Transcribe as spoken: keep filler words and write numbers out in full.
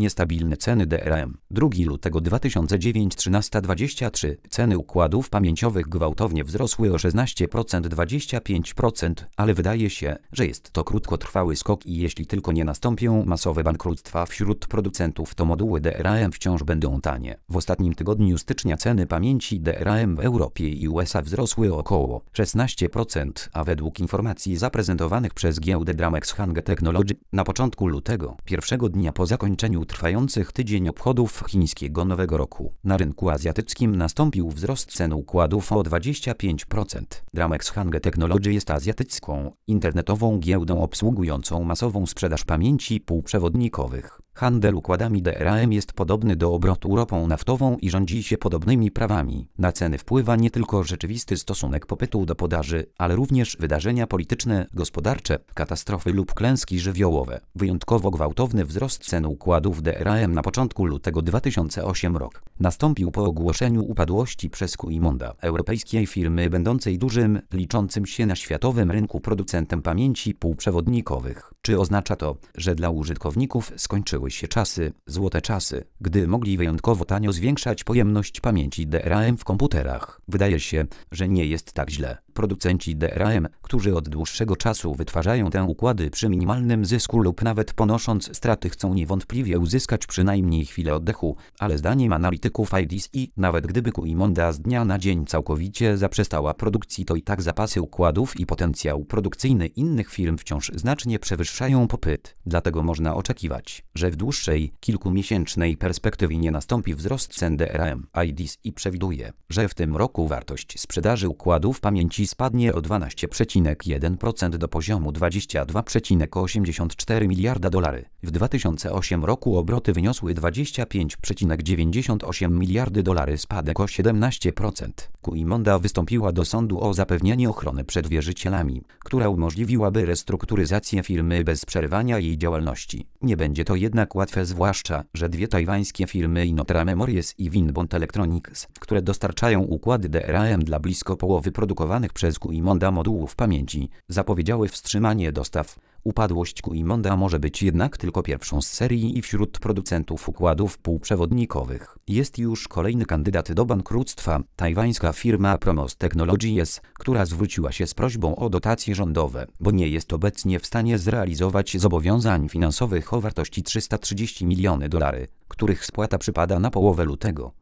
Niestabilne ceny D R A M. drugiego lutego dwa tysiące dziewiątego trzynaście dwadzieścia trzy. Ceny układów pamięciowych gwałtownie wzrosły o szesnaście procent dwadzieścia pięć procent, ale wydaje się, że jest to krótkotrwały skok i jeśli tylko nie nastąpią masowe bankructwa wśród producentów, to moduły D R A M wciąż będą tanie. W ostatnim tygodniu stycznia ceny pamięci D R A M w Europie i U S A wzrosły o około szesnaście procent, a według informacji zaprezentowanych przez giełdę Dramex Hang Technology na początku lutego, pierwszego dnia po zakończeniu trwających tydzień obchodów chińskiego Nowego Roku, na rynku azjatyckim nastąpił wzrost cen układów o dwadzieścia pięć procent. Dramex Hang Technology jest azjatycką, internetową giełdą obsługującą masową sprzedaż pamięci półprzewodnikowych. Handel układami D R A M jest podobny do obrotu ropą naftową i rządzi się podobnymi prawami. Na ceny wpływa nie tylko rzeczywisty stosunek popytu do podaży, ale również wydarzenia polityczne, gospodarcze, katastrofy lub klęski żywiołowe. Wyjątkowo gwałtowny wzrost cen układów D R A M na początku lutego dwa tysiące ósmego roku nastąpił po ogłoszeniu upadłości przez Qimonda, europejskiej firmy będącej dużym, liczącym się na światowym rynku producentem pamięci półprzewodnikowych. Czy oznacza to, że dla użytkowników skończyły się czasy, złote czasy, gdy mogli wyjątkowo tanio zwiększać pojemność pamięci D R A M w komputerach? Wydaje się, że nie jest tak źle. Producenci D R A M, którzy od dłuższego czasu wytwarzają te układy przy minimalnym zysku lub nawet ponosząc straty, chcą niewątpliwie uzyskać przynajmniej chwilę oddechu, ale zdaniem analityków I D C I, nawet gdyby Qimonda z dnia na dzień całkowicie zaprzestała produkcji, to i tak zapasy układów i potencjał produkcyjny innych firm wciąż znacznie przewyższają popyt. Dlatego można oczekiwać, że w dłuższej, kilkumiesięcznej perspektywie nie nastąpi wzrost cen D R A M. I D C I przewiduje, że w tym roku wartość sprzedaży układów pamięci spadnie o dwanaście przecinek jeden procent do poziomu dwadzieścia dwa przecinek osiemdziesiąt cztery miliarda dolarów. W dwa tysiące ósmym roku obroty wyniosły dwadzieścia pięć przecinek dziewięćdziesiąt osiem miliardy dolarów, spadek o siedemnaście procent. Qimonda wystąpiła do sądu o zapewnienie ochrony przed wierzycielami, która umożliwiłaby restrukturyzację firmy bez przerywania jej działalności. Nie będzie to jednak łatwe, zwłaszcza, że dwie tajwańskie firmy Inotera Memories i Winbond Electronics, które dostarczają układy D R A M dla blisko połowy produkowanych przez Qimonda modułów pamięci, zapowiedziały wstrzymanie dostaw. Upadłość Qimonda może być jednak tylko pierwszą z serii i wśród producentów układów półprzewodnikowych jest już kolejny kandydat do bankructwa. Tajwańska firma Promos Technologies, która zwróciła się z prośbą o dotacje rządowe, bo nie jest obecnie w stanie zrealizować zobowiązań finansowych o wartości trzysta trzydzieści milionów dolarów, których spłata przypada na połowę lutego.